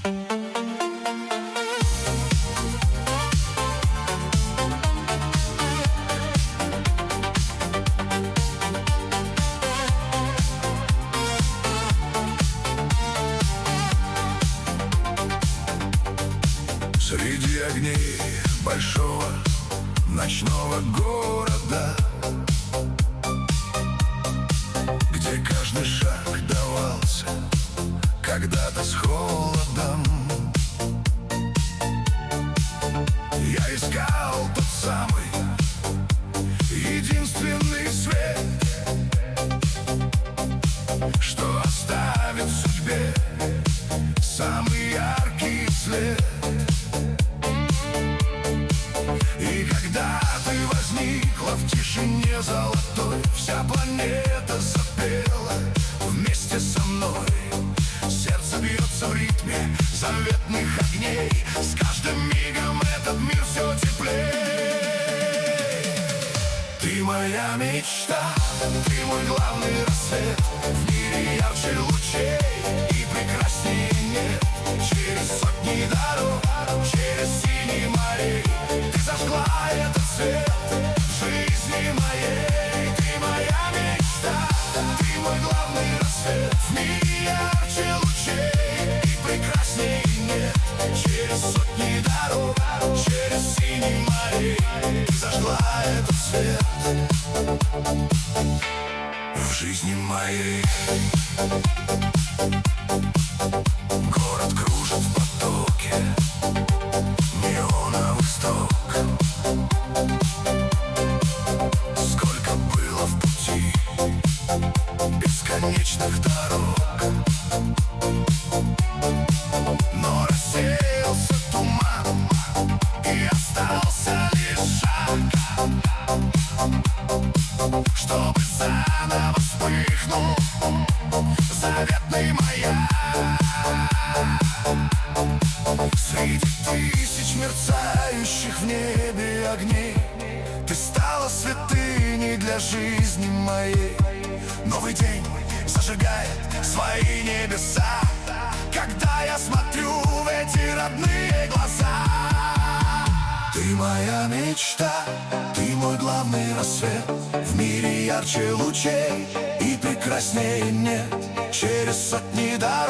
Среди огней большого ночного города, где каждый шаг давался когда-то с холодом, я искал тот самый единственный свет, что оставит в судьбе самый яркий след. И когда ты возникла в тишине золотой, вся планета запела вместе со мной. Сердце бьется в ритме заветных огней, с каждым мигом этот мир все теплее. Ты моя мечта, ты мой главный рассвет, в мире ярче лучей и прекраснее нет. Через сотни дорог, через синие морей ты зажгла этот свет в жизни моей. Ты моя мечта, ты мой главный рассвет, в мире ярче лучей и прекраснее нет. Через сотни дорог, через синие морей ты зажгла этот свет в жизни моей. Город кружит в потоке неоновых строк. Сколько было в пути бесконечных дорог, но рассеялся туман и остался лишь шаг, чтобы заново вспыхнул заветный маяк. Среди тысяч мерцающих в небе огней ты стала святыней для жизни моей. Новый день зажигает свои небеса, когда я смотрю в эти родные глаза. Ты моя мечта, ты мой главный рассвет, в мире ярче лучей и прекраснее нет. Через сотни дорог,